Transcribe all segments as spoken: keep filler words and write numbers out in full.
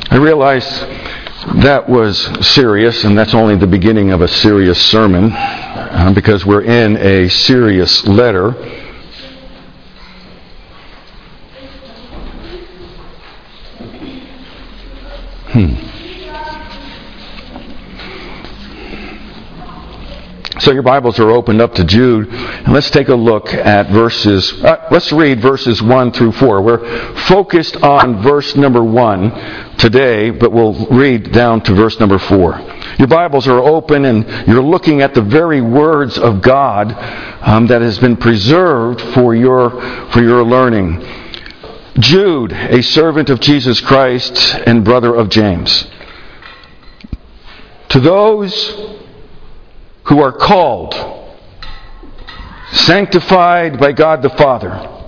I realize that was serious, and that's only the beginning of a serious sermon, uh, because we're in a serious letter. Hmm. So your Bibles are opened up to Jude, and let's take a look at verses, uh, let's read verses one through four. We're focused on verse number one today, but we'll read down to verse number four. Your Bibles are open, and you're looking at the very words of God um, that has been preserved for your, for your learning. Jude, a servant of Jesus Christ and brother of James. To those who are called, sanctified by God the Father,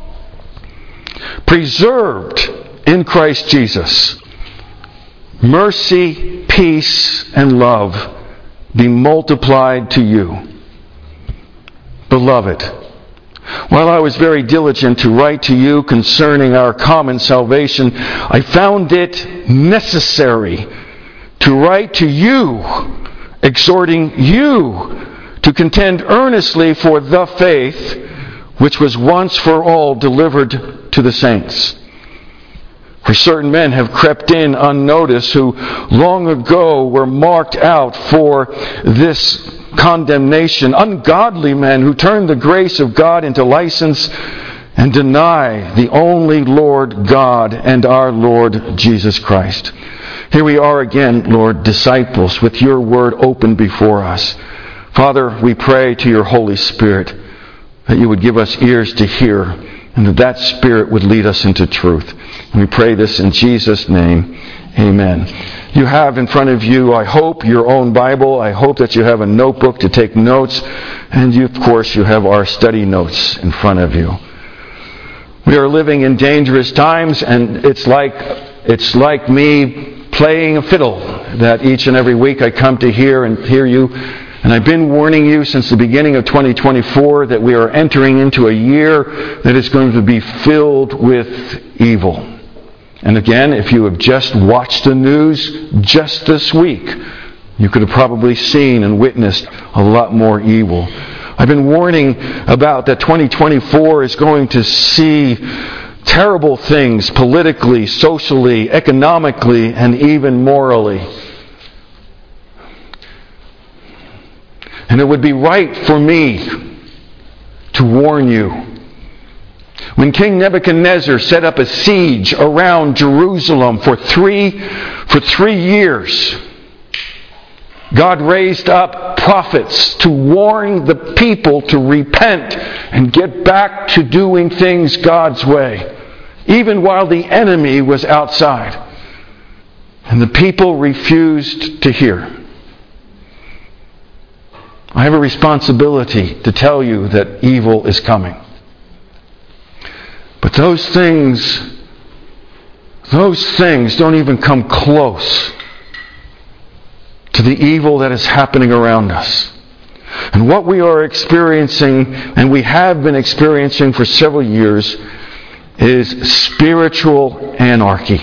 preserved in Christ Jesus, mercy, peace, and love be multiplied to you. Beloved, while I was very diligent to write to you concerning our common salvation, I found it necessary to write to you, exhorting you to contend earnestly for the faith which was once for all delivered to the saints. For certain men have crept in unnoticed, who long ago were marked out for this condemnation, ungodly men who turn the grace of God into license and deny the only Lord God and our Lord Jesus Christ. Here we are again, Lord, disciples, with your word open before us. Father, we pray to your Holy Spirit that you would give us ears to hear, and that that Spirit would lead us into truth. And we pray this in Jesus' name. Amen. You have in front of you, I hope, your own Bible. I hope that you have a notebook to take notes. And you, of course, you have our study notes in front of you. We are living in dangerous times, and it's like it's like me playing a fiddle that each and every week I come to hear and hear you. And I've been warning you since the beginning of twenty twenty-four that we are entering into a year that is going to be filled with evil. And again, if you have just watched the news just this week, you could have probably seen and witnessed a lot more evil. I've been warning about that twenty twenty-four is going to see terrible things politically, socially, economically, and even morally. And it would be right for me to warn you. When King Nebuchadnezzar set up a siege around Jerusalem for three, for three years, God raised up prophets to warn the people to repent and get back to doing things God's way, even while the enemy was outside. And the people refused to hear. I have a responsibility to tell you that evil is coming. But those things, those things don't even come close to the evil that is happening around us. And what we are experiencing, and we have been experiencing for several years, is spiritual anarchy.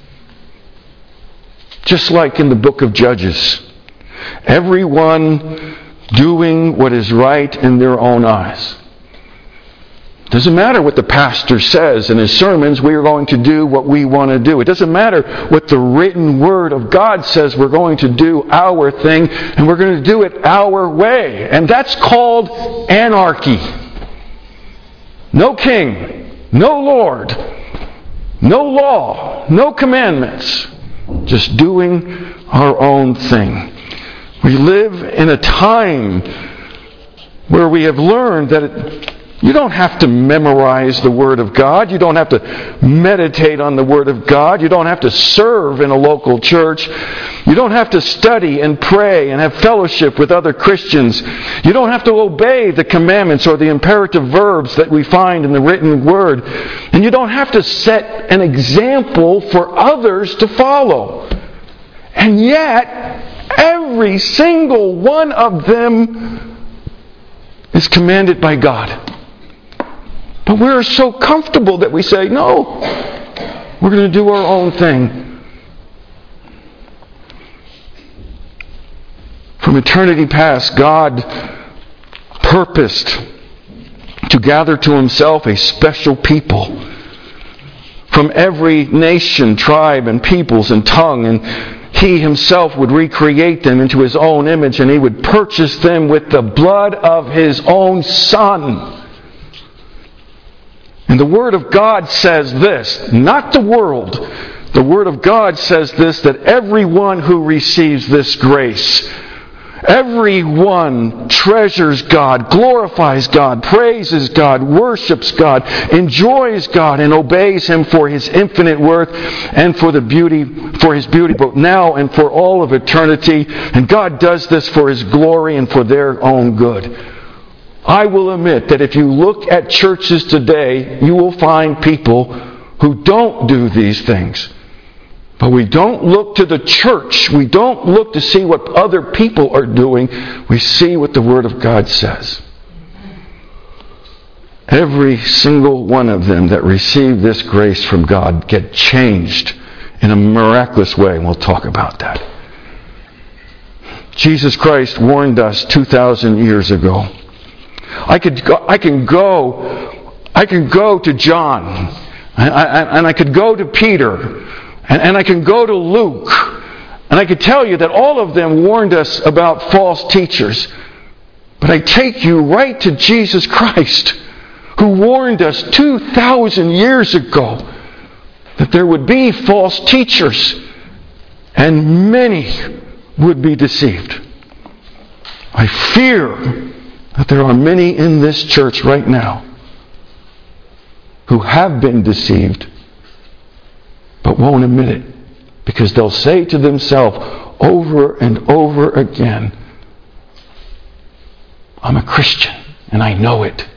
Just like in the book of Judges. Everyone doing what is right in their own eyes. Doesn't matter what the pastor says in his sermons, we are going to do what we want to do. It doesn't matter what the written word of God says, we're going to do our thing, and we're going to do it our way. And that's called anarchy. No king, no Lord, no law, no commandments. Just doing our own thing. We live in a time where we have learned that it, you don't have to memorize the Word of God. You don't have to meditate on the Word of God. You don't have to serve in a local church. You don't have to study and pray and have fellowship with other Christians. You don't have to obey the commandments or the imperative verbs that we find in the written Word. And you don't have to set an example for others to follow. And yet, every single one of them is commanded by God. But we're so comfortable that we say, no, we're going to do our own thing. From eternity past, God purposed to gather to Himself a special people from every nation, tribe, and peoples and tongue, and He Himself would recreate them into His own image, and He would purchase them with the blood of His own Son. And the Word of God says this, not the world. The Word of God says this, that everyone who receives this grace, everyone treasures God, glorifies God, praises God, worships God, enjoys God, and obeys Him for His infinite worth and for the beauty, for His beauty, both now and for all of eternity. And God does this for His glory and for their own good. I will admit that if you look at churches today, you will find people who don't do these things. But we don't look to the church. We don't look to see what other people are doing. We see what the Word of God says. Every single one of them that receive this grace from God get changed in a miraculous way, and we'll talk about that. Jesus Christ warned us two thousand years ago. I could go, I can go, I can go to John, and I, and I could go to Peter, and, and I can go to Luke, and I could tell you that all of them warned us about false teachers. But I take you right to Jesus Christ, who warned us two thousand years ago that there would be false teachers, and many would be deceived. I fear that there are many in this church right now who have been deceived but won't admit it, because they'll say to themselves over and over again, I'm a Christian and I know it.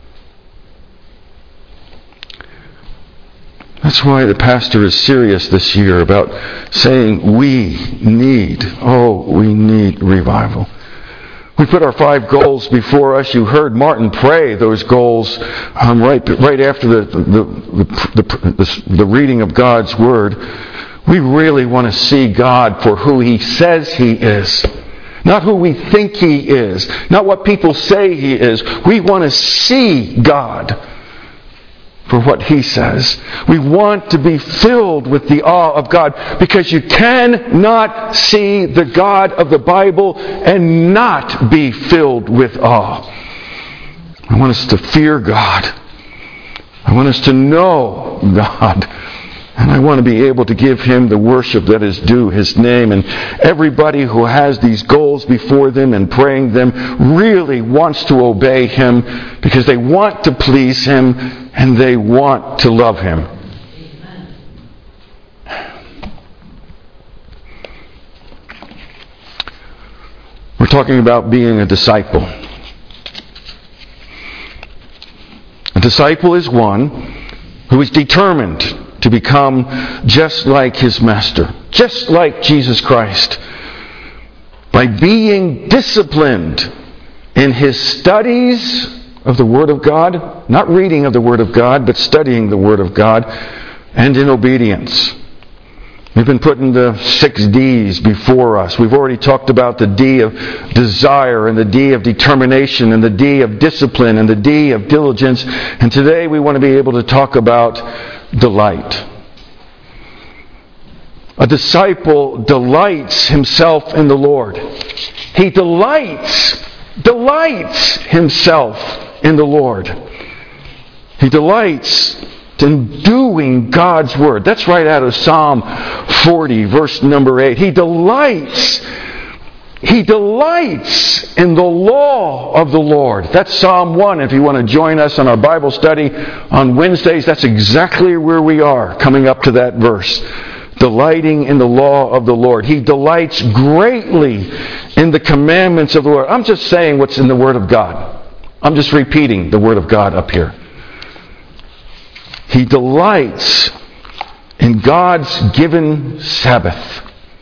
That's why the pastor is serious this year about saying we need, oh, we need revival. We put our five goals before us. You heard Martin pray those goals um, right right after the the, the, the the reading of God's Word. We really want to see God for who He says He is. Not who we think He is. Not what people say He is. We want to see God for what He says. We want to be filled with the awe of God, because you cannot see the God of the Bible and not be filled with awe. I want us to fear God. I want us to know God. And I want to be able to give Him the worship that is due His name. And everybody who has these goals before them and praying them really wants to obey Him, because they want to please Him and they want to love Him. We're talking about being a disciple. A disciple is one who is determined to become just like his Master, just like Jesus Christ, by being disciplined in his studies of the Word of God, not reading of the Word of God, but studying the Word of God, and in obedience. We've been putting the six D's before us. We've already talked about the D of desire, and the D of determination, and the D of discipline, and the D of diligence. And today we want to be able to talk about delight. A disciple delights himself in the Lord. He delights, delights himself in the Lord. He delights in doing God's Word. That's right out of Psalm forty, verse number eight. He delights, he delights in the law of the Lord. That's Psalm one. If you want to join us on our Bible study on Wednesdays, that's exactly where we are, coming up to that verse. Delighting in the law of the Lord. He delights greatly in the commandments of the Lord. I'm just saying what's in the Word of God. I'm just repeating the Word of God up here. He delights in God's given Sabbath.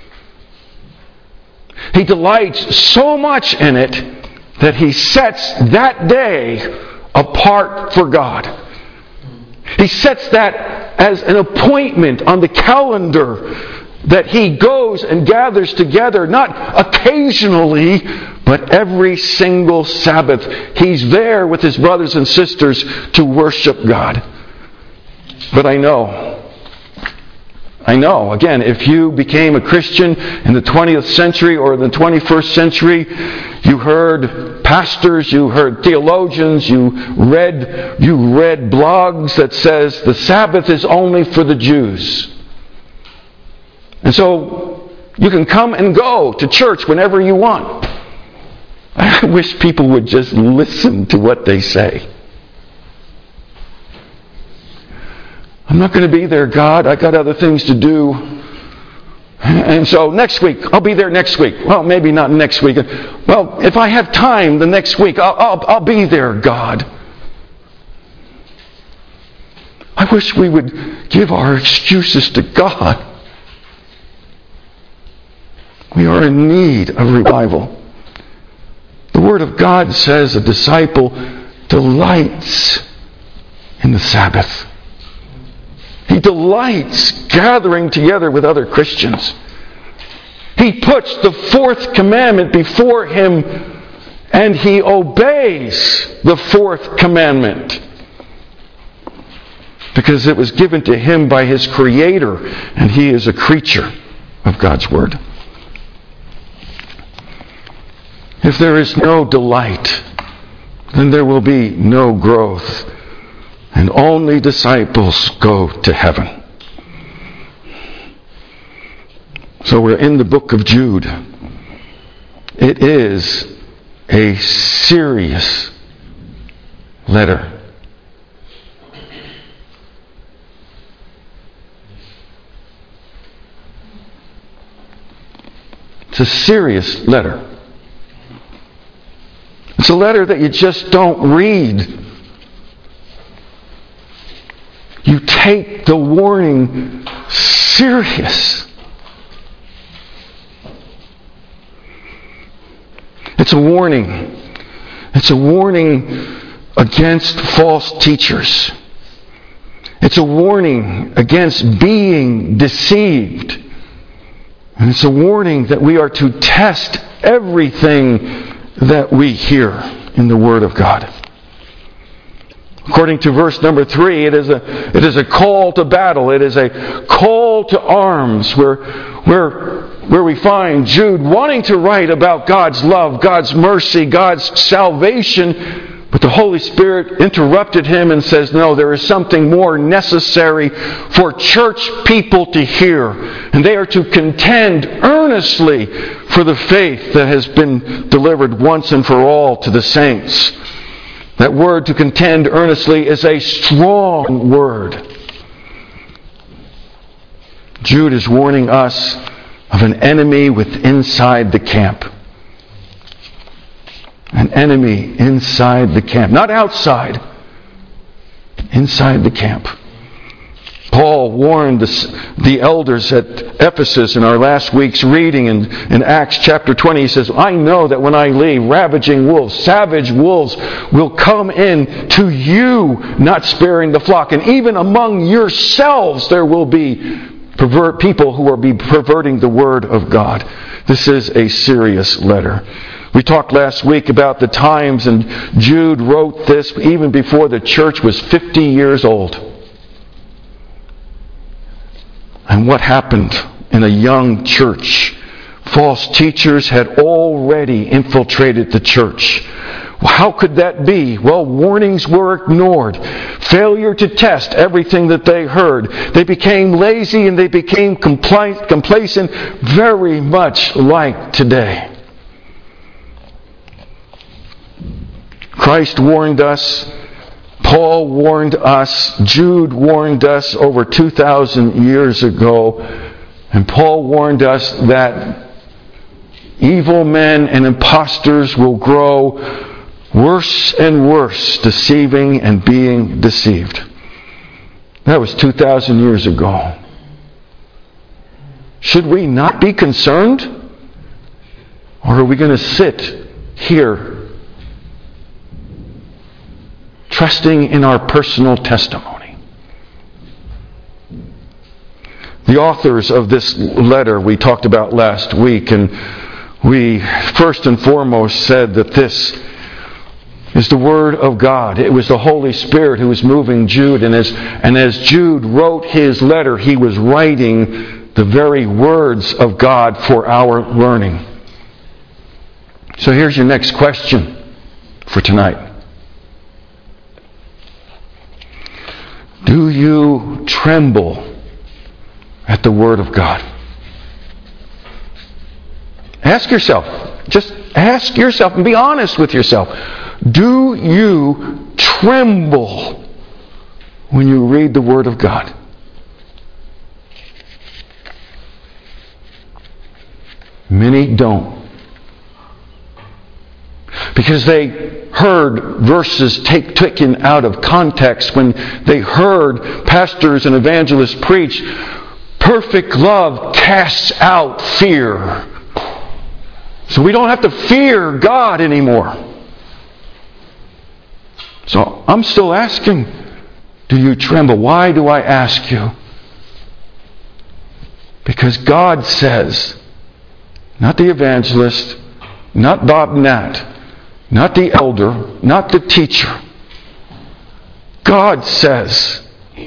He delights so much in it that he sets that day apart for God. He sets that as an appointment on the calendar that He goes and gathers together, not occasionally, but every single Sabbath. He's there with His brothers and sisters to worship God. But I know, I know, again, if you became a Christian in the twentieth century or the twenty-first century, you heard pastors, you heard theologians, you read, you read blogs that says the Sabbath is only for the Jews. And so you can come and go to church whenever you want. I wish people would just listen to what they say. I'm not going to be there, God. I got other things to do. And so next week, I'll be there next week. Well, maybe not next week. Well, if I have time the next week, I'll, I'll, I'll be there, God. I wish we would give our excuses to God. We are in need of revival. The Word of God says a disciple delights in the Sabbath. He delights gathering together with other Christians. He puts the fourth commandment before him and he obeys the fourth commandment because it was given to him by his Creator and he is a creature of God's Word. If there is no delight, then there will be no growth, and only disciples go to heaven. So we're in the book of Jude. It is a serious letter. It's a serious letter. It's a letter that you just don't read. You take the warning serious. It's a warning. It's a warning against false teachers. It's a warning against being deceived. And it's a warning that we are to test everything that we hear in the Word of God. According to verse number three, it is a it is a call to battle. It is a call to arms where where where we find Jude wanting to write about God's love, God's mercy, God's salvation, but the Holy Spirit interrupted him and says, no, there is something more necessary for church people to hear. And they are to contend earnestly for the faith that has been delivered once and for all to the saints. That word, to contend earnestly, is a strong word. Jude is warning us of an enemy with inside the camp. An enemy inside the camp. Not outside. Inside the camp. Paul warned the, the elders at Ephesus in our last week's reading in, in Acts chapter twenty. He says, I know that when I leave, ravaging wolves, savage wolves will come in to you, not sparing the flock. And even among yourselves there will be pervert people who will be perverting the Word of God. This is a serious letter. We talked last week about the times, and Jude wrote this even before the church was fifty years old. And what happened in a young church? False teachers had already infiltrated the church. How could that be? Well, warnings were ignored. Failure to test everything that they heard. They became lazy and they became compli- complacent, very much like today. Christ warned us. Paul warned us. Jude warned us over two thousand years ago. And Paul warned us that evil men and impostors will grow worse and worse, deceiving and being deceived. That was two thousand years ago. Should we not be concerned? Or are we going to sit here trusting in our personal testimony? The authors of this letter we talked about last week, and we first and foremost said that this is the Word of God. It was the Holy Spirit who was moving Jude, and as, and as Jude wrote his letter, he was writing the very words of God for our learning. So here's your next question for tonight. Do you tremble at the Word of God? Ask yourself. Just ask yourself and be honest with yourself. Do you tremble when you read the Word of God? Many don't. Because they heard verses take, taken out of context when they heard pastors and evangelists preach, perfect love casts out fear. So we don't have to fear God anymore. So I'm still asking, do you tremble? Why do I ask you? Because God says, not the evangelist, not Bob Nat, not the elder, not the teacher. God says,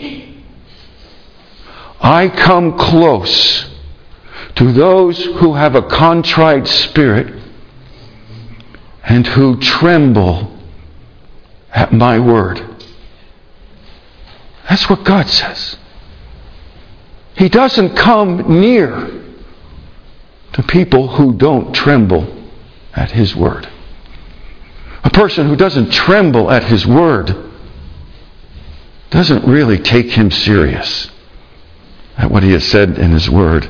I come close to those who have a contrite spirit and who tremble at my word. That's what God says. He doesn't come near to people who don't tremble at His word. A person who doesn't tremble at His word doesn't really take Him serious at what He has said in His word.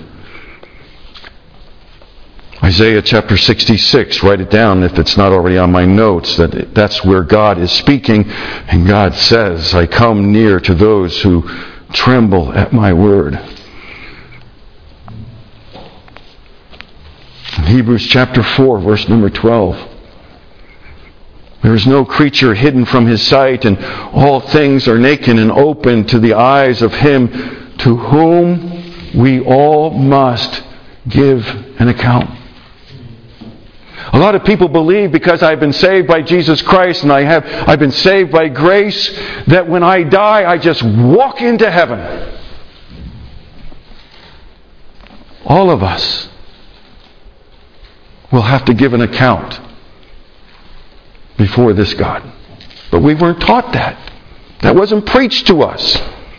Isaiah chapter sixty-six, write it down if it's not already on my notes, that that's where God is speaking, and God says, I come near to those who tremble at my word. In Hebrews chapter four, verse number twelve. There is no creature hidden from His sight, and all things are naked and open to the eyes of Him to whom we all must give an account. A lot of people believe because I've been saved by Jesus Christ and I have I've been saved by grace that when I die I just walk into heaven. All of us will have to give an account before this God. But we weren't taught that. That wasn't preached to us.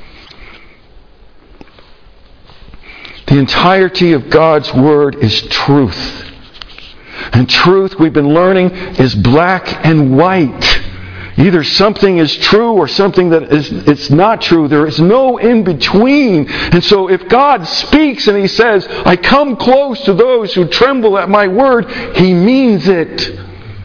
The entirety of God's Word is truth. And truth, we've been learning, is black and white. Either something is true or something that is it's not true. There is no in between. And so if God speaks and He says, I come close to those who tremble at my word, He means it.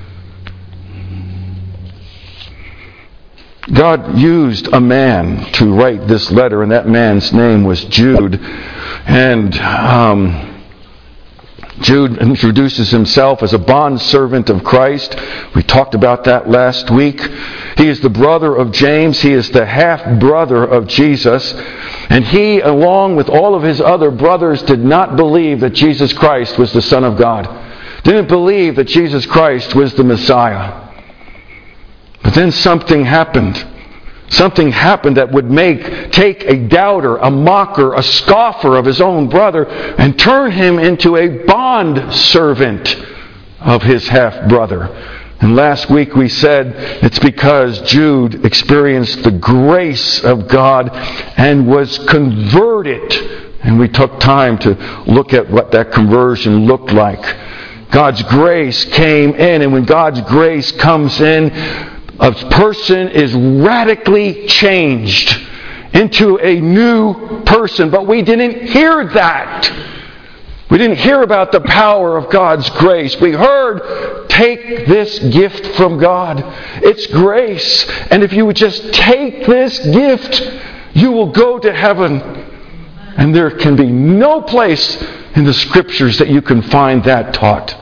God used a man to write this letter, and that man's name was Jude. And um, Jude introduces himself as a bondservant of Christ. We talked about that last week. He is the brother of James. He is the half-brother of Jesus. And he, along with all of his other brothers, did not believe that Jesus Christ was the Son of God. Didn't believe that Jesus Christ was the Messiah. But then something happened. Something happened that would make, take a doubter, a mocker, a scoffer of his own brother and turn him into a bond servant of his half-brother. And last week we said it's because Jude experienced the grace of God and was converted. And we took time to look at what that conversion looked like. God's grace came in, and when God's grace comes in, a person is radically changed into a new person. But we didn't hear that. We didn't hear about the power of God's grace. We heard, take this gift from God. It's grace. And if you would just take this gift, you will go to heaven. And there can be no place in the Scriptures that you can find that taught.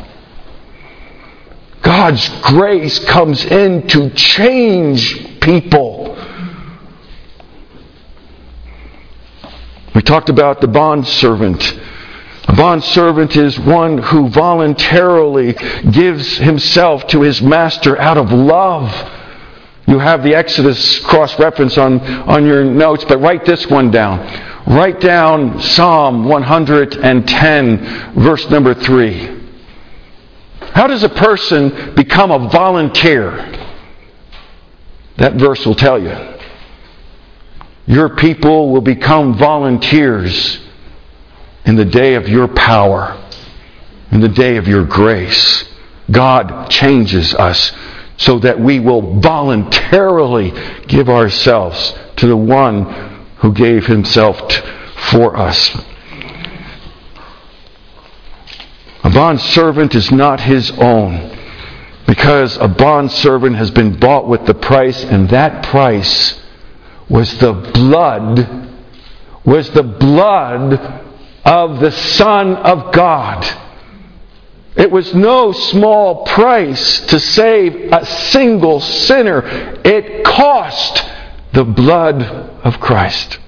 God's grace comes in to change people. We talked about the bondservant. A bondservant is one who voluntarily gives himself to his master out of love. You have the Exodus cross-reference on, on your notes, but write this one down. Write down Psalm one hundred ten, verse number three. How does a person become a volunteer? That verse will tell you. Your people will become volunteers in the day of your power, in the day of your grace. God changes us so that we will voluntarily give ourselves to the one who gave himself t- for us. A bondservant is not his own, because a bondservant has been bought with the price, and that price was the blood, was the blood of the Son of God. It was no small price to save a single sinner. It cost the blood of Christ.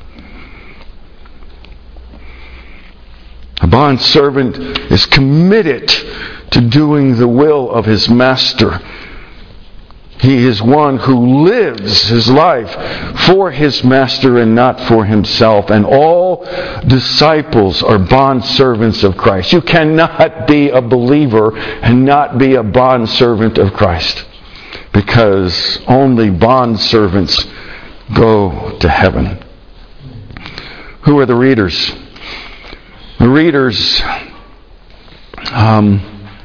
A bondservant is committed to doing the will of his master. He is one who lives his life for his master and not for himself. And all disciples are bondservants of Christ. You cannot be a believer and not be a bondservant of Christ, because only bondservants go to heaven. Who are the readers? The readers, um,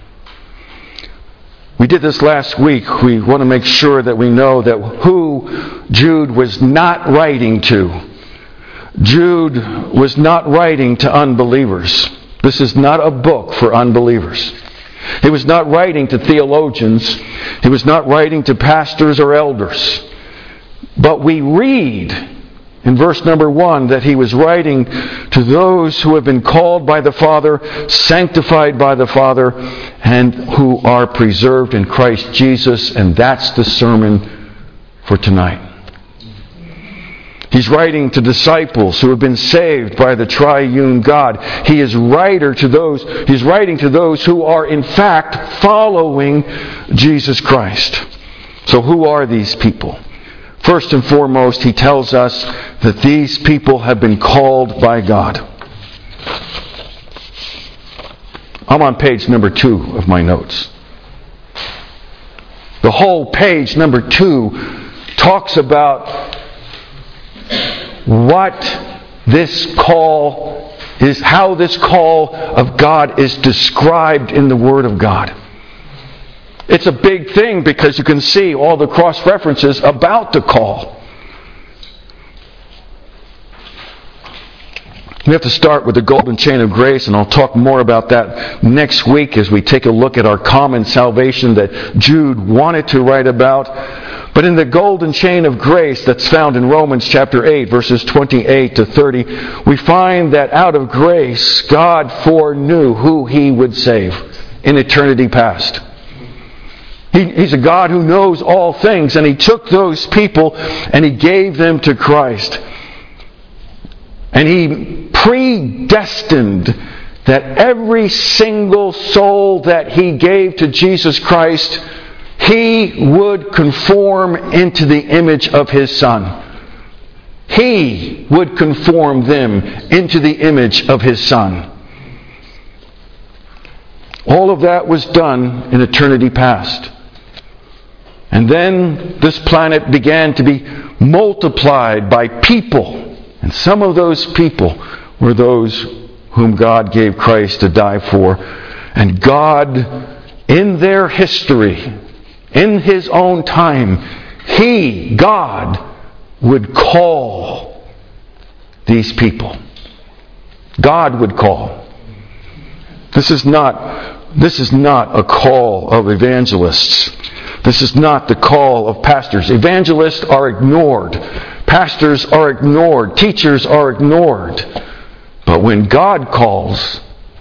we did this last week. We want to make sure that we know that who Jude was not writing to. Jude was not writing to unbelievers. This is not a book for unbelievers. He was not writing to theologians. He was not writing to pastors or elders. But we read in verse number one that he was writing to those who have been called by the Father, sanctified by the Father, and who are preserved in Christ Jesus. And that's the sermon for tonight. He's writing to disciples who have been saved by the triune God. He is writer to those, he's writing to those who are in fact following Jesus Christ. So who are these people? First and foremost, he tells us that these people have been called by God. I'm on page number two of my notes. The whole page number two talks about what this call is, how this call of God is described in the Word of God. It's a big thing because you can see all the cross-references about the call. We have to start with the golden chain of grace, and I'll talk more about that next week as we take a look at our common salvation that Jude wanted to write about. But in the golden chain of grace that's found in Romans chapter eight, verses twenty-eight to thirty, we find that out of grace, God foreknew who He would save in eternity past. He, he's a God who knows all things, and He took those people and He gave them to Christ. And He predestined that every single soul that He gave to Jesus Christ, He would conform into the image of His Son. He would conform them into the image of His Son. All of that was done in eternity past. And then this planet began to be multiplied by people. And some of those people were those whom God gave Christ to die for. And God, in their history, in His own time, He, God, would call these people. God would call. This is not, this is not a call of evangelists. This is not the call of pastors. Evangelists are ignored. Pastors are ignored. Teachers are ignored. But when God calls,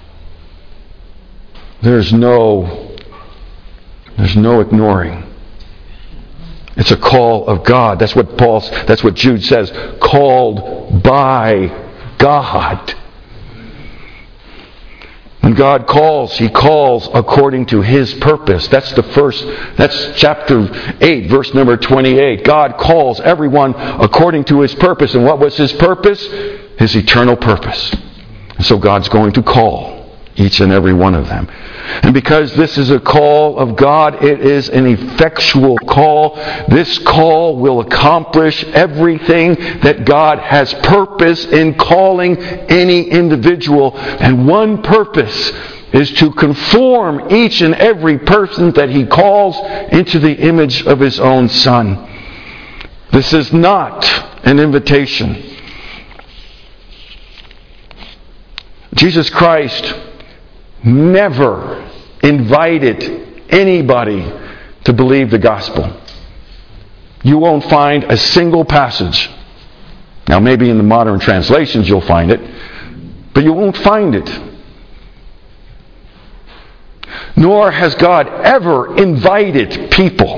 there's no, there's no ignoring. It's a call of God. That's what Paul, that's what Jude says. Called by God. When God calls, He calls according to His purpose. That's the first, that's chapter eight, verse number twenty-eight. God calls everyone according to His purpose. And what was His purpose? His eternal purpose. And so God's going to call each and every one of them. And because this is a call of God, it is an effectual call. This call will accomplish everything that God has purpose in calling any individual. And one purpose is to conform each and every person that He calls into the image of His own Son. This is not an invitation. Jesus Christ never invited anybody to believe the gospel. You won't find a single passage. Now, maybe in the modern translations you'll find it, but you won't find it. Nor has God ever invited people.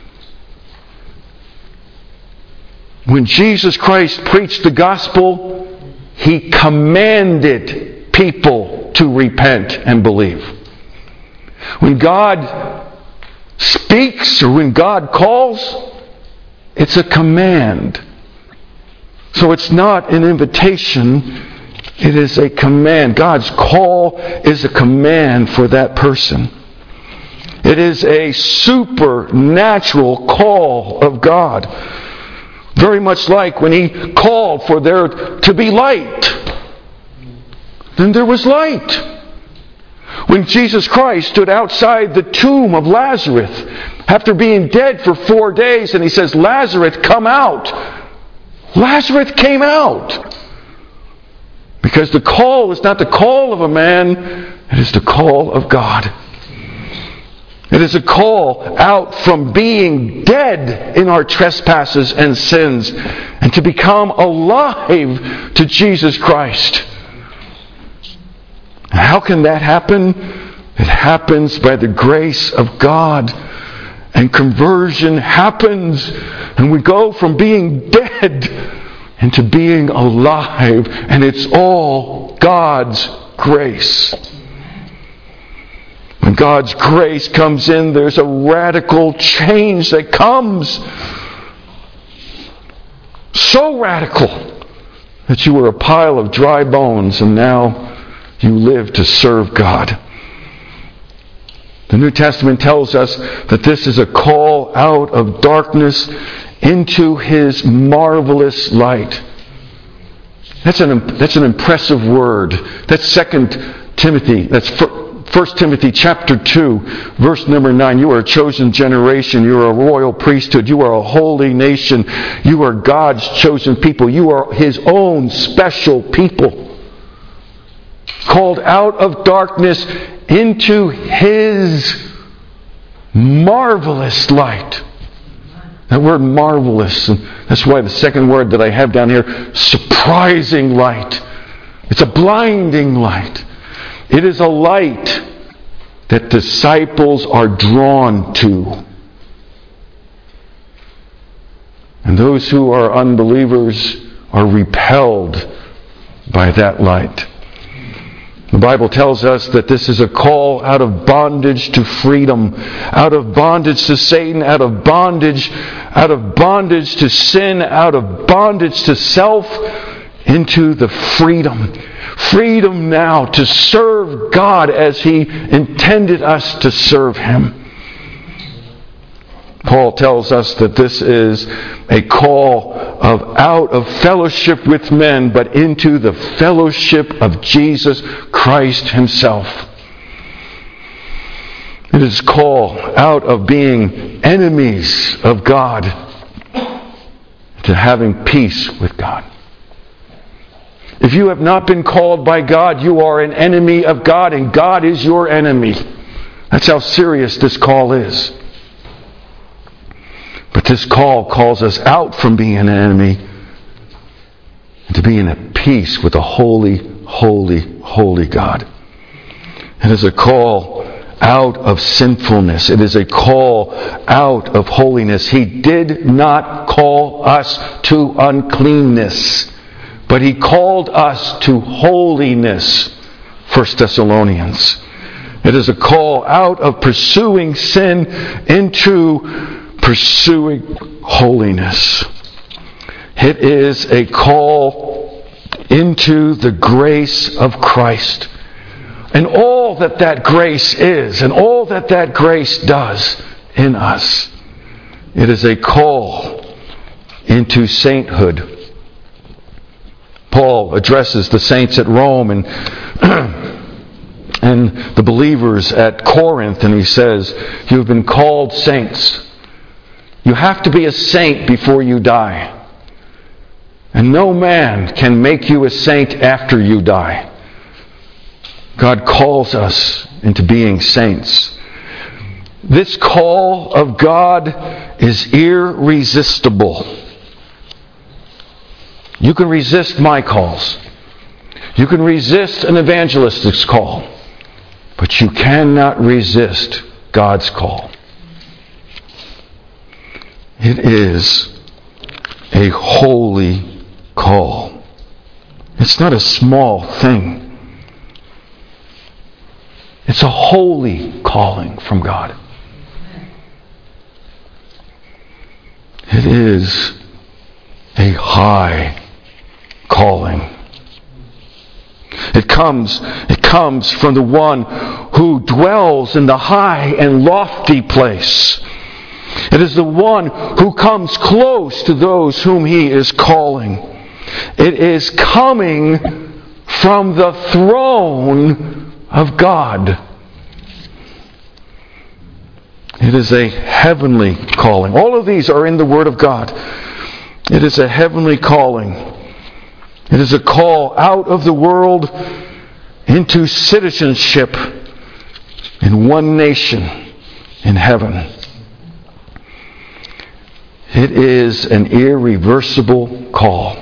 When Jesus Christ preached the gospel, He commanded people to repent and believe. When God speaks or when God calls, it's a command. So it's not an invitation, it is a command. God's call is a command for that person. It is a supernatural call of God. Very much like when He called for there to be light. Then there was light. When Jesus Christ stood outside the tomb of Lazarus after being dead for four days and He says, "Lazarus, come out." Lazarus came out. Because the call is not the call of a man, it is the call of God. It is a call out from being dead in our trespasses and sins and to become alive to Jesus Christ. How can that happen? It happens by the grace of God. And conversion happens. And we go from being dead into being alive. And it's all God's grace. When God's grace comes in, there's a radical change that comes. So radical that you were a pile of dry bones and now you live to serve God. The New Testament tells us that this is a call out of darkness into His marvelous light. That's an that's an impressive word. That's Second Timothy. That's First Timothy chapter two, verse number nine. You are a chosen generation. You are a royal priesthood. You are a holy nation. You are God's chosen people. You are His own special people. Called out of darkness into His marvelous light. That word marvelous, and that's why the second word that I have down here, surprising light. It's a blinding light. It is a light that disciples are drawn to. And those who are unbelievers are repelled by that light. The Bible tells us that this is a call out of bondage to freedom, out of bondage to Satan, out of bondage, out of bondage to sin, out of bondage to self, into the freedom. Freedom now to serve God as He intended us to serve Him. Paul tells us that this is a call of out of fellowship with men, but into the fellowship of Jesus Christ Himself. It is a call out of being enemies of God to having peace with God. If you have not been called by God, you are an enemy of God, and God is your enemy. That's how serious this call is. But this call calls us out from being an enemy to being at peace with a holy, holy, holy God. It is a call out of sinfulness. It is a call out of holiness. He did not call us to uncleanness, but He called us to holiness. First Thessalonians. It is a call out of pursuing sin into pursuing holiness. It is a call into the grace of Christ. And all that that grace is, and all that that grace does in us. It is a call into sainthood. Paul addresses the saints at Rome and and the believers at Corinth, and he says, you have been called saints. You have to be a saint before you die. And no man can make you a saint after you die. God calls us into being saints. This call of God is irresistible. You can resist my calls. You can resist an evangelist's call. But you cannot resist God's call. It is a holy call. It's not a small thing. It's a holy calling from God. It is a high calling. It comes, it comes from the one who dwells in the high and lofty place. It is the one who comes close to those whom He is calling. It is coming from the throne of God. It is a heavenly calling. All of these are in the Word of God. It is a heavenly calling. It is a call out of the world into citizenship in one nation in heaven. It is an irreversible call.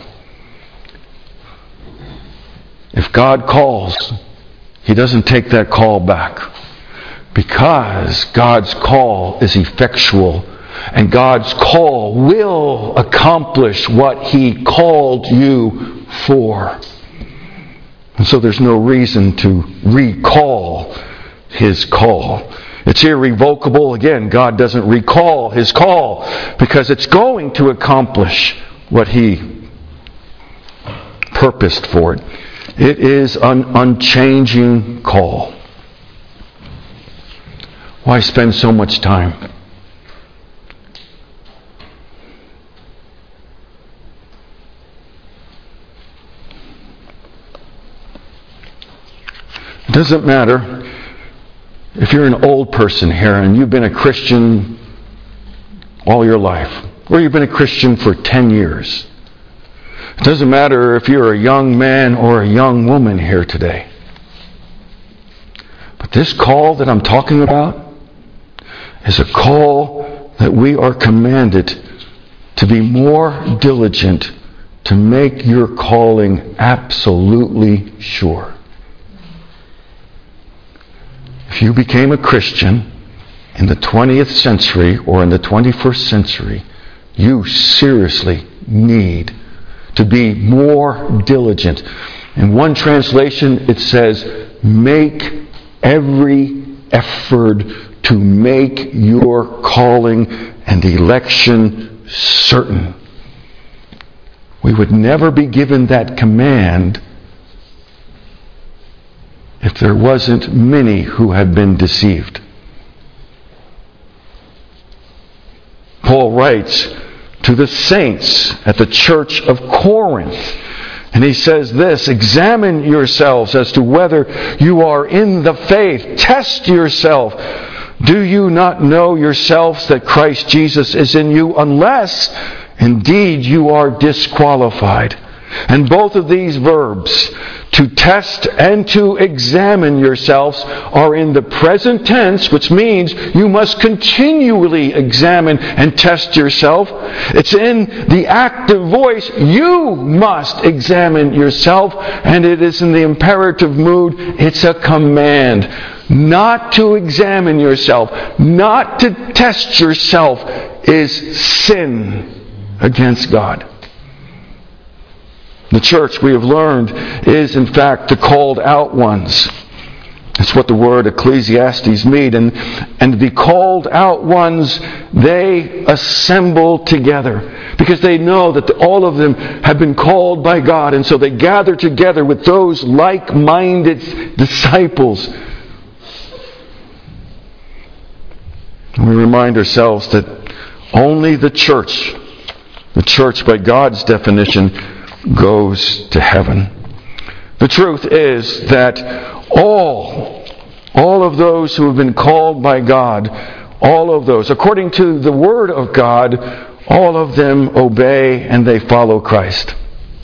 If God calls, He doesn't take that call back. Because God's call is effectual. And God's call will accomplish what He called you for. And so there's no reason to recall His call. It's irrevocable. Again, God doesn't recall His call because it's going to accomplish what He purposed for it. It is an unchanging call. Why spend so much time? It doesn't matter if you're an old person here and you've been a Christian all your life, or you've been a Christian for ten years. It doesn't matter if you're a young man or a young woman here today. But this call that I'm talking about is a call that we are commanded to be more diligent to make your calling absolutely sure. If you became a Christian in the twentieth century or in the twenty-first century, you seriously need to be more diligent. In one translation, it says, make every effort to make your calling and election certain. We would never be given that command if there wasn't many who had been deceived. Paul writes to the saints at the church of Corinth, and he says this, examine yourselves as to whether you are in the faith. Test yourself. Do you not know yourselves that Christ Jesus is in you, unless indeed you are disqualified? And both of these verbs, to test and to examine yourselves, are in the present tense, which means you must continually examine and test yourself. It's in the active voice, you must examine yourself, and it is in the imperative mood, it's a command. Not to examine yourself, not to test yourself, is sin against God. The church, we have learned, is in fact the called out ones. That's what the word Ecclesiastes means. And, and the called out ones, they assemble together because they know that all of them have been called by God. And so they gather together with those like-minded disciples. And we remind ourselves that only the church, the church by God's definition, goes to heaven. The truth is that all, all of those who have been called by God, all of those, according to the Word of God, all of them obey and they follow Christ.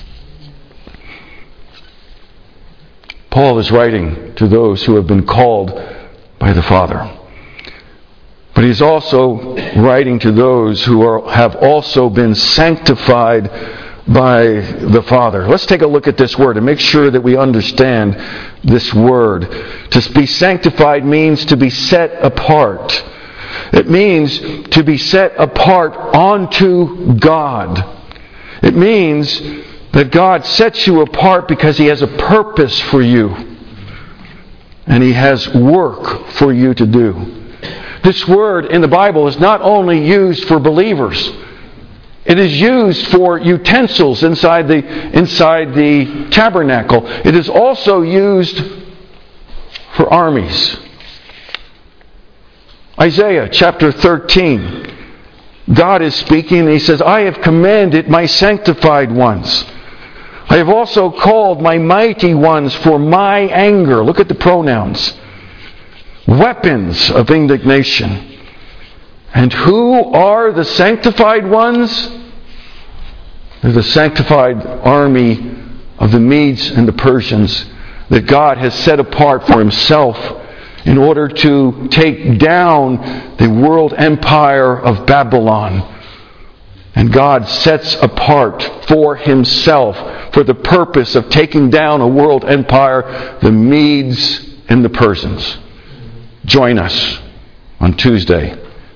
Paul is writing to those who have been called by the Father. But he's also writing to those who are, have also been sanctified by the Father. Let's take a look at this word and make sure that we understand this word. To be sanctified means to be set apart. It means to be set apart unto God. It means that God sets you apart because He has a purpose for you. And He has work for you to do. This word in the Bible is not only used for believers. It is used for utensils inside the, inside the tabernacle. It is also used for armies. Isaiah chapter thirteen. God is speaking and He says, I have commanded my sanctified ones. I have also called my mighty ones for my anger. Look at the pronouns. Weapons of indignation. And who are the sanctified ones? They're the sanctified army of the Medes and the Persians that God has set apart for Himself in order to take down the world empire of Babylon. And God sets apart for Himself, for the purpose of taking down a world empire, the Medes and the Persians. Join us on Tuesday,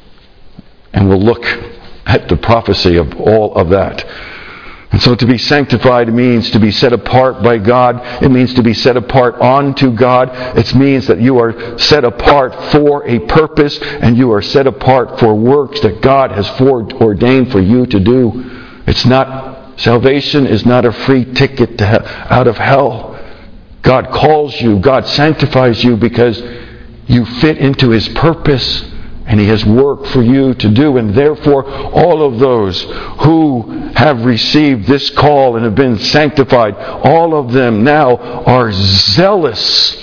and we'll look at the prophecy of all of that. And so to be sanctified means to be set apart by God. It means to be set apart unto God. It means that you are set apart for a purpose, and you are set apart for works that God has foreordained for you to do. It's not, salvation is not a free ticket to he- out of hell. God calls you, God sanctifies you because you fit into His purpose. And He has work for you to do. And therefore, all of those who have received this call and have been sanctified, all of them now are zealous,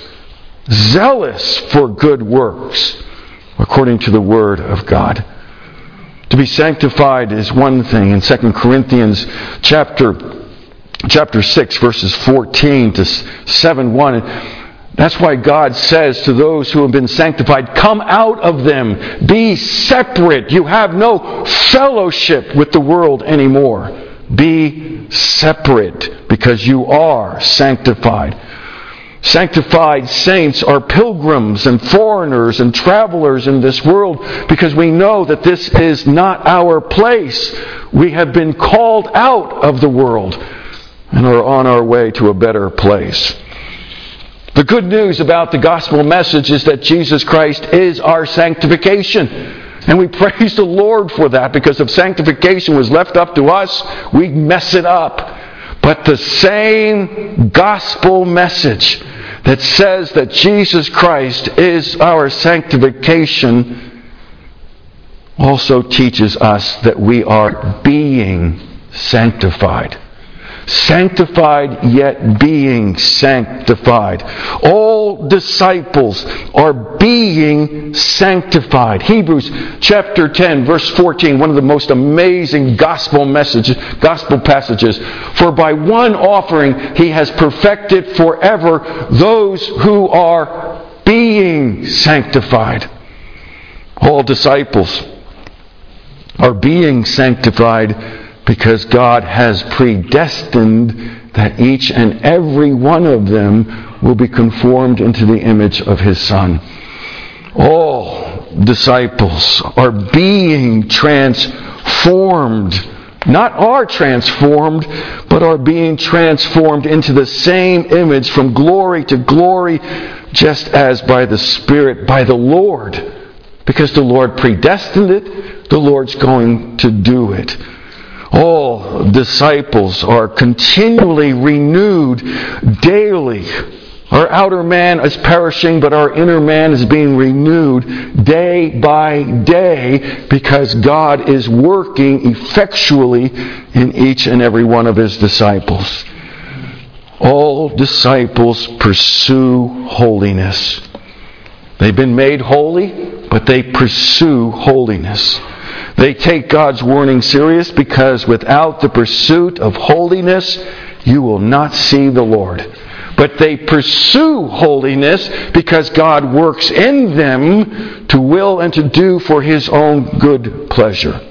zealous for good works, according to the Word of God. To be sanctified is one thing. In Second Corinthians chapter, chapter six, verses fourteen to seven one, that's why God says to those who have been sanctified, come out of them. Be separate. You have no fellowship with the world anymore. Be separate because you are sanctified. Sanctified saints are pilgrims and foreigners and travelers in this world because we know that this is not our place. We have been called out of the world and are on our way to a better place. The good news about the gospel message is that Jesus Christ is our sanctification. And we praise the Lord for that, because if sanctification was left up to us, we'd mess it up. But the same gospel message that says that Jesus Christ is our sanctification also teaches us that we are being sanctified. Sanctified, yet being sanctified. All disciples are being sanctified. Hebrews chapter ten, verse fourteen, one of the most amazing gospel messages, gospel passages. For by one offering He has perfected forever those who are being sanctified. All disciples are being sanctified because God has predestined that each and every one of them will be conformed into the image of His Son. All disciples are being transformed not are transformed, but are being transformed into the same image from glory to glory, just as by the Spirit, by the Lord. Because the Lord predestined it, the Lord's going to do it. All disciples are continually renewed daily. Our outer man is perishing, but our inner man is being renewed day by day because God is working effectually in each and every one of His disciples. All disciples pursue holiness. They've been made holy, but they pursue holiness. They take God's warning serious because without the pursuit of holiness, you will not see the Lord. But they pursue holiness because God works in them to will and to do for His own good pleasure.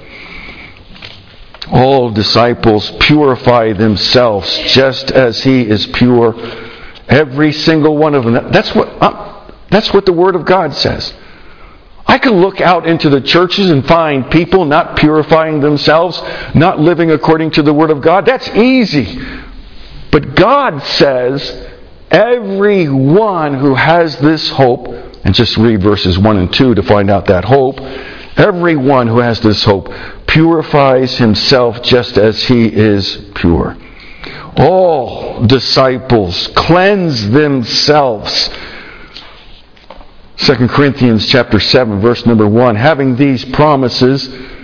All disciples purify themselves just as He is pure. Every single one of them. That's what, uh, that's what the Word of God says. I can look out into the churches and find people not purifying themselves, not living according to the Word of God. That's easy. But God says, everyone who has this hope, and just read verses one and two to find out that hope, everyone who has this hope purifies himself just as he is pure. All disciples cleanse themselves. Second Corinthians chapter seven, verse number one, having these promises,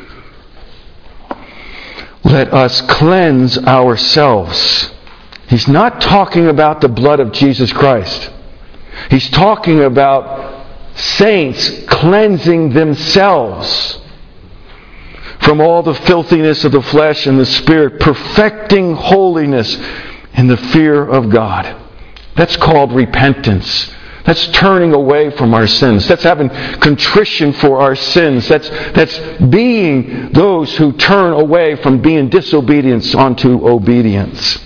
let us cleanse ourselves. He's not talking about the blood of Jesus Christ. He's talking about saints cleansing themselves from all the filthiness of the flesh and the spirit, perfecting holiness in the fear of God. That's called repentance. That's turning away from our sins. That's having contrition for our sins. That's, that's being those who turn away from being disobedience onto obedience.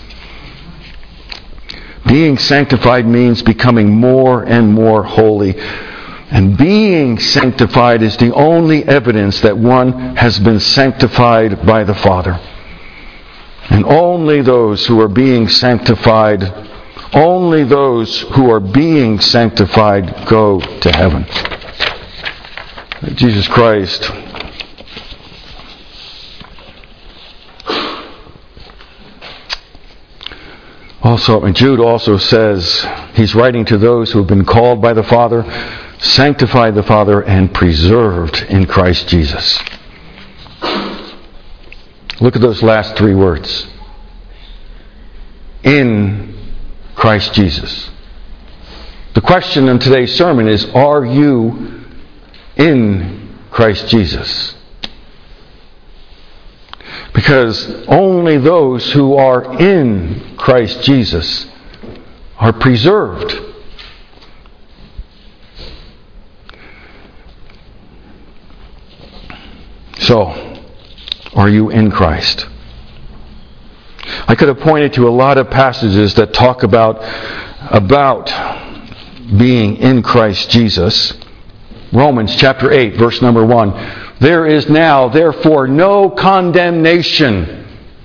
Being sanctified means becoming more and more holy. And being sanctified is the only evidence that one has been sanctified by the Father. And only those who are being sanctified, only those who are being sanctified go to heaven. Jesus Christ also, and Jude also says, he's writing to those who have been called by the Father, sanctified the Father, and preserved in Christ Jesus. Look at those last three words. In Christ Jesus. The question in today's sermon is, are you in Christ Jesus? Because only those who are in Christ Jesus are preserved. So, are you in Christ? I could have pointed to a lot of passages that talk about, about being in Christ Jesus. Romans chapter eight, verse number one. There is now, therefore, no condemnation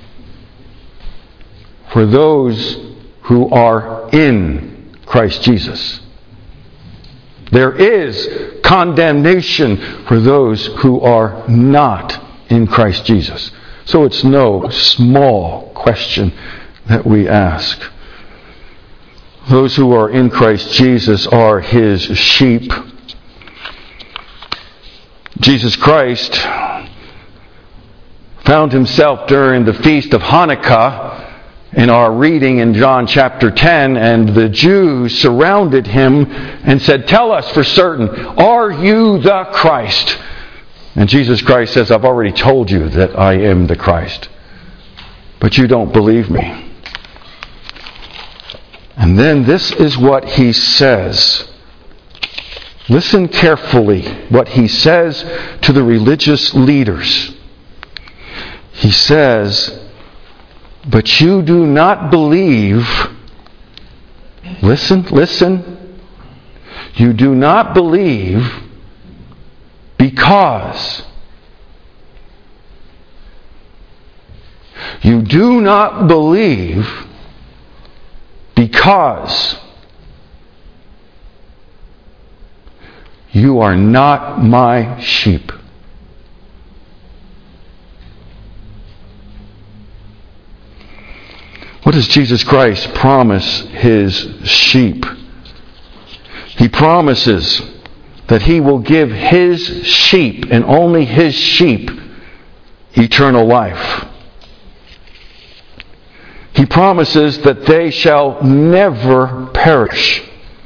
for those who are in Christ Jesus. There is condemnation for those who are not in Christ Jesus. So it's no small question that we ask. Those who are in Christ Jesus are His sheep. Jesus Christ found Himself during the feast of Hanukkah in our reading in John chapter ten, and the Jews surrounded Him and said, "Tell us for certain, are you the Christ?" And Jesus Christ says, "I've already told you that I am the Christ, but you don't believe me." And then this is what He says. Listen carefully what He says to the religious leaders. He says, "But you do not believe." Listen, listen. You do not believe because You do not believe because you are not my sheep. What does Jesus Christ promise His sheep? He promises that He will give His sheep, and only His sheep, eternal life. He promises that they shall never perish.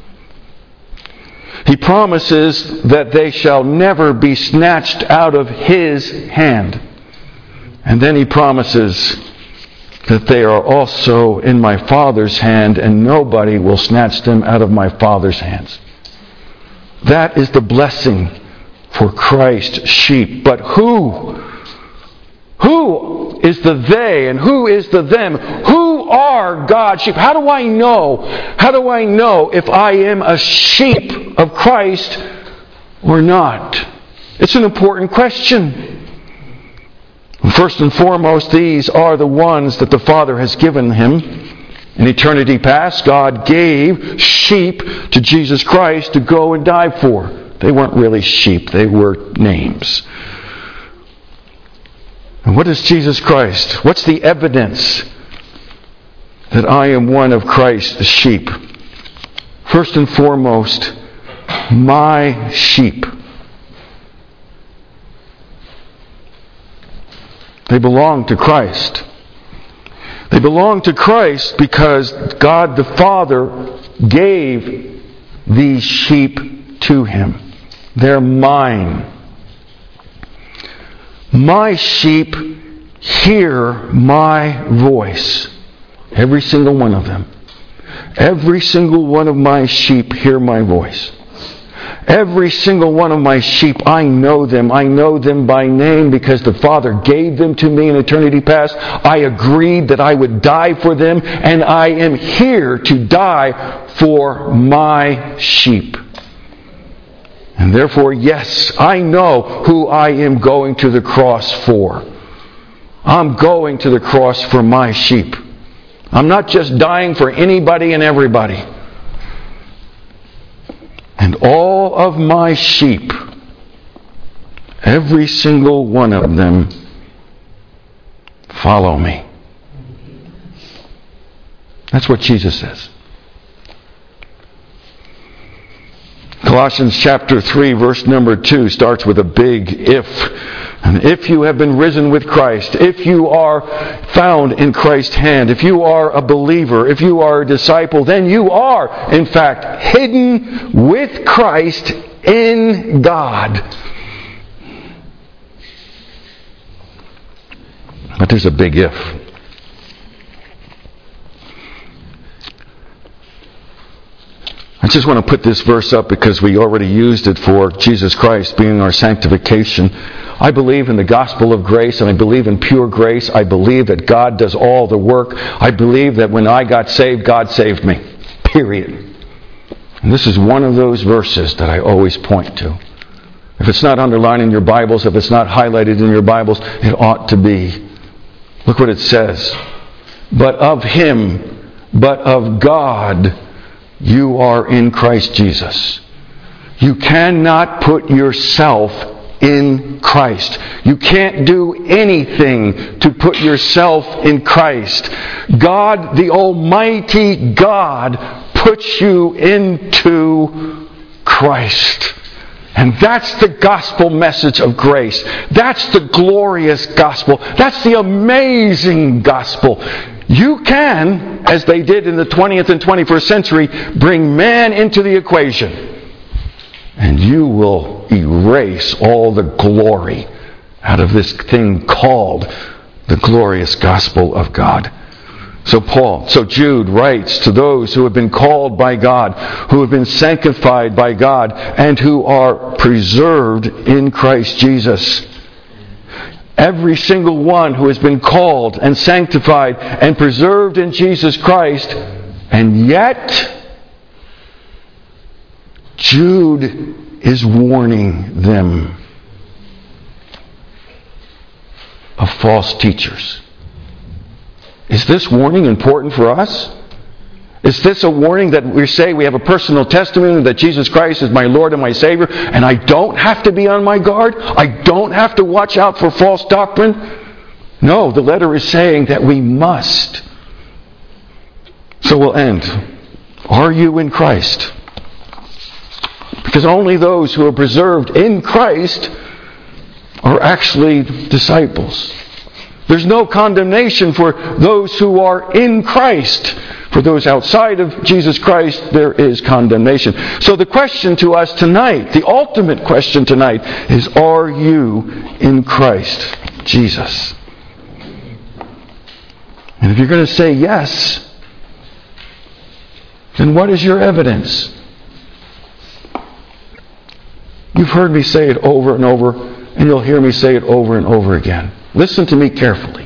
He promises that they shall never be snatched out of His hand. And then He promises that they are also in my Father's hand, and nobody will snatch them out of my Father's hands. That is the blessing for Christ's sheep. But who? Who is the they and who is the them? Who are God's sheep? How do I know? How do I know if I am a sheep of Christ or not? It's an important question. First and foremost, these are the ones that the Father has given Him. In eternity past, God gave sheep to Jesus Christ to go and die for. They weren't really sheep, they were names. And what is Jesus Christ? What's the evidence that I am one of Christ's sheep? First and foremost, my sheep. They belong to Christ. They belong to Christ because God the Father gave these sheep to Him. They're mine. My sheep hear my voice. Every single one of them. Every single one of my sheep hear my voice. Every single one of my sheep, I know them. I know them by name because the Father gave them to me in eternity past. I agreed that I would die for them, and I am here to die for my sheep. And therefore, yes, I know who I am going to the cross for. I'm going to the cross for my sheep. I'm not just dying for anybody and everybody. And all of my sheep, every single one of them, follow me. That's what Jesus says. Colossians chapter three, verse number two starts with a big if. And if you have been risen with Christ, if you are found in Christ's hand, if you are a believer, if you are a disciple, then you are, in fact, hidden with Christ in God. But there's a big if. I just want to put this verse up because we already used it for Jesus Christ being our sanctification. I believe in the gospel of grace, and I believe in pure grace. I believe that God does all the work. I believe that when I got saved, God saved me. Period. And this is one of those verses that I always point to. If it's not underlined in your Bibles, if it's not highlighted in your Bibles, it ought to be. Look what it says. But of Him, but of God, you are in Christ Jesus. You cannot put yourself in Christ. You can't do anything to put yourself in Christ. God, the Almighty God, puts you into Christ. And that's the gospel message of grace. That's the glorious gospel. That's the amazing gospel. You can, as they did in the twentieth and twenty-first century, bring man into the equation. And you will erase all the glory out of this thing called the glorious gospel of God. So Paul, so Jude writes to those who have been called by God, who have been sanctified by God, and who are preserved in Christ Jesus. Every single one who has been called and sanctified and preserved in Jesus Christ, and yet Jude is warning them of false teachers. Is this warning important for us? Is this a warning that we say we have a personal testimony that Jesus Christ is my Lord and my Savior, and I don't have to be on my guard? I don't have to watch out for false doctrine? No, the letter is saying that we must. So we'll end. Are you in Christ? Because only those who are preserved in Christ are actually disciples. There's no condemnation for those who are in Christ. For those outside of Jesus Christ, there is condemnation. So the question to us tonight, the ultimate question tonight, is, are you in Christ Jesus? And if you're going to say yes, then what is your evidence? You've heard me say it over and over, and you'll hear me say it over and over again. Listen to me carefully.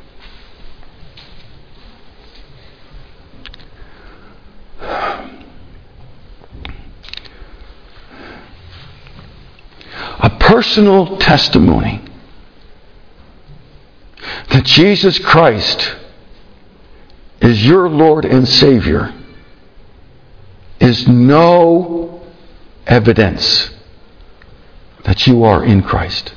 A personal testimony that Jesus Christ is your Lord and Savior is no evidence that you are in Christ.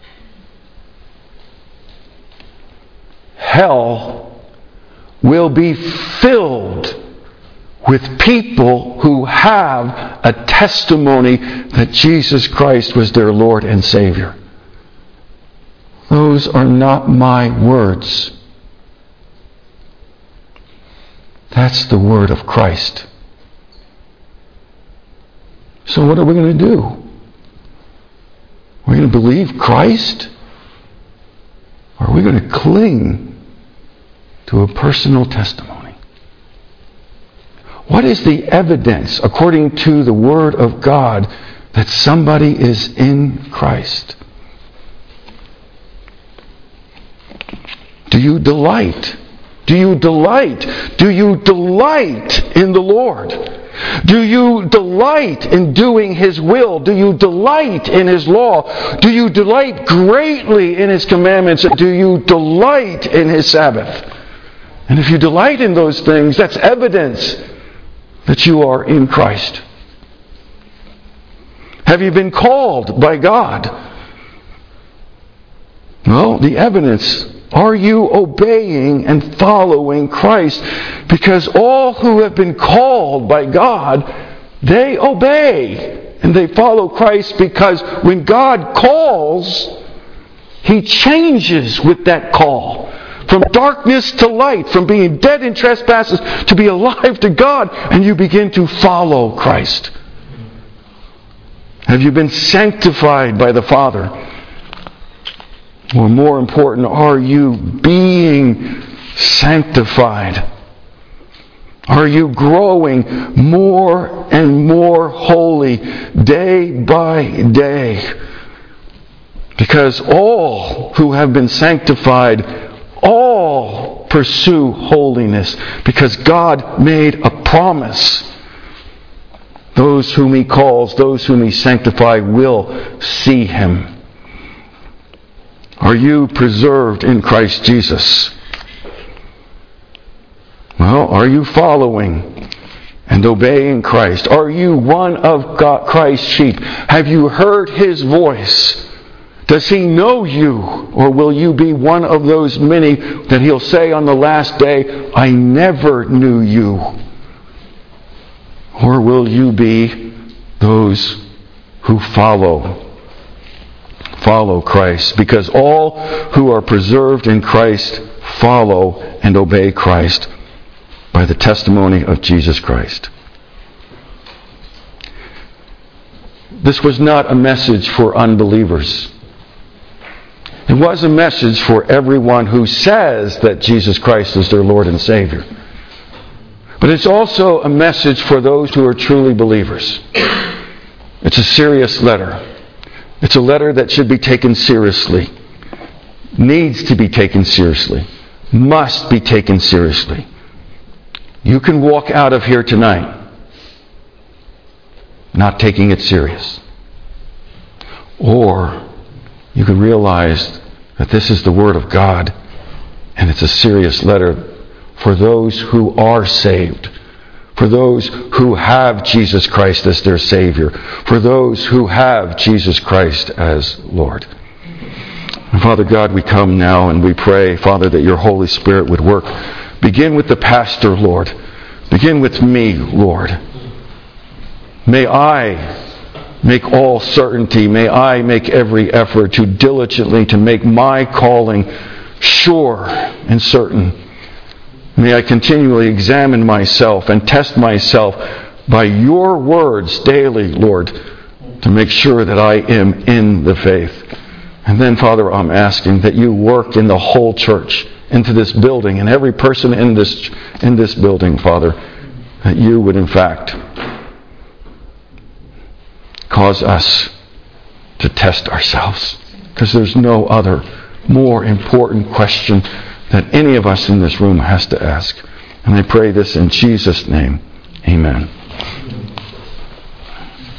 Hell will be filled with people who have a testimony that Jesus Christ was their Lord and Savior. Those are not my words. That's the word of Christ. So what are we going to do? Are we going to believe Christ? Or are we going to cling to a personal testimony? What is the evidence, according to the Word of God, that somebody is in Christ? Do you delight? Do you delight? Do you delight in the Lord? Do you delight in doing His will? Do you delight in His law? Do you delight greatly in His commandments? Do you delight in His Sabbath? And if you delight in those things, that's evidence that you are in Christ. Have you been called by God? Well, the evidence, are you obeying and following Christ? Because all who have been called by God, they obey and they follow Christ, because when God calls, He changes with that call. From darkness to light, from being dead in trespasses to be alive to God, and you begin to follow Christ. Have you been sanctified by the Father? Or more important, are you being sanctified? Are you growing more and more holy day by day? Because all who have been sanctified, all pursue holiness, because God made a promise. Those whom He calls, those whom He sanctifies, will see Him. Are you preserved in Christ Jesus? Well, are you following and obeying Christ? Are you one of God, Christ's sheep? Have you heard His voice? Does He know you? Or will you be one of those many that He'll say on the last day, I never knew you? Or will you be those who follow, follow Christ? Because all who are preserved in Christ follow and obey Christ by the testimony of Jesus Christ. This was not a message for unbelievers. It was a message for everyone who says that Jesus Christ is their Lord and Savior. But it's also a message for those who are truly believers. It's a serious letter. It's a letter that should be taken seriously. Needs to be taken seriously. Must be taken seriously. You can walk out of here tonight not taking it serious. Or you can realize that this is the Word of God And it's a serious letter for those who are saved, for those who have Jesus Christ as their Savior, for those who have Jesus Christ as Lord. And Father God, we come now and we pray, Father, that your Holy Spirit would work. Begin with the pastor, Lord. Begin with me, Lord. May I make all certainty, may I make every effort to diligently to make my calling sure and certain. May I continually examine myself and test myself by your words daily, Lord, to make sure that I am in the faith. And then, Father, I'm asking that you work in the whole church, into this building, and every person in this in this building, Father, that you would in fact cause us to test ourselves. Because there's no other more important question that any of us in this room has to ask. And I pray this in Jesus' name. Amen.